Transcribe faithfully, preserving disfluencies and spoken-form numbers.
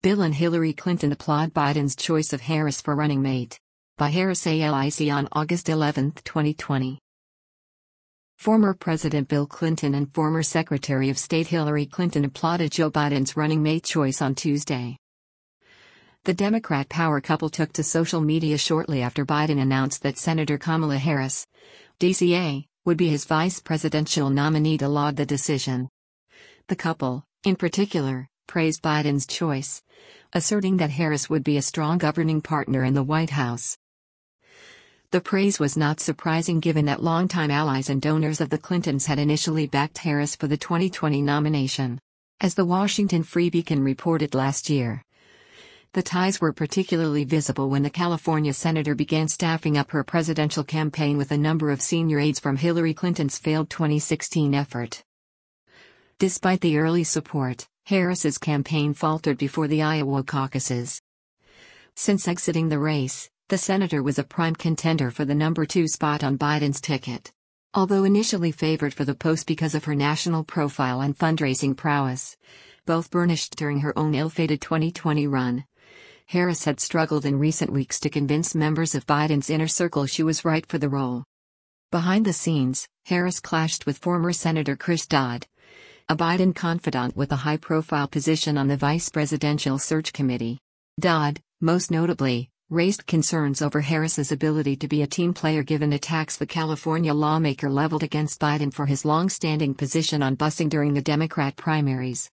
Bill and Hillary Clinton applaud Biden's choice of Harris for running mate. By Harris Alic on August eleventh, twenty twenty. Former President Bill Clinton and former Secretary of State Hillary Clinton applauded Joe Biden's running mate choice on Tuesday. The Democrat power couple took to social media shortly after Biden announced that Senator Kamala Harris, D C A, would be his vice presidential nominee to laud the decision. The couple, in particular, praised Biden's choice, asserting that Harris would be a strong governing partner in the White House. The praise was not surprising given that longtime allies and donors of the Clintons had initially backed Harris for the twenty twenty nomination. As the Washington Free Beacon reported last year, the ties were particularly visible when the California senator began staffing up her presidential campaign with a number of senior aides from Hillary Clinton's failed twenty sixteen effort. Despite the early support, Harris's campaign faltered before the Iowa caucuses. Since exiting the race, the senator was a prime contender for the number two spot on Biden's ticket. Although initially favored for the post because of her national profile and fundraising prowess, both burnished during her own ill-fated twenty twenty run, Harris had struggled in recent weeks to convince members of Biden's inner circle she was right for the role. Behind the scenes, Harris clashed with former Senator Chris Dodd, a Biden confidant with a high-profile position on the Vice Presidential Search Committee. Dodd, most notably, raised concerns over Harris's ability to be a team player given attacks the California lawmaker leveled against Biden for his long-standing position on busing during the Democrat primaries.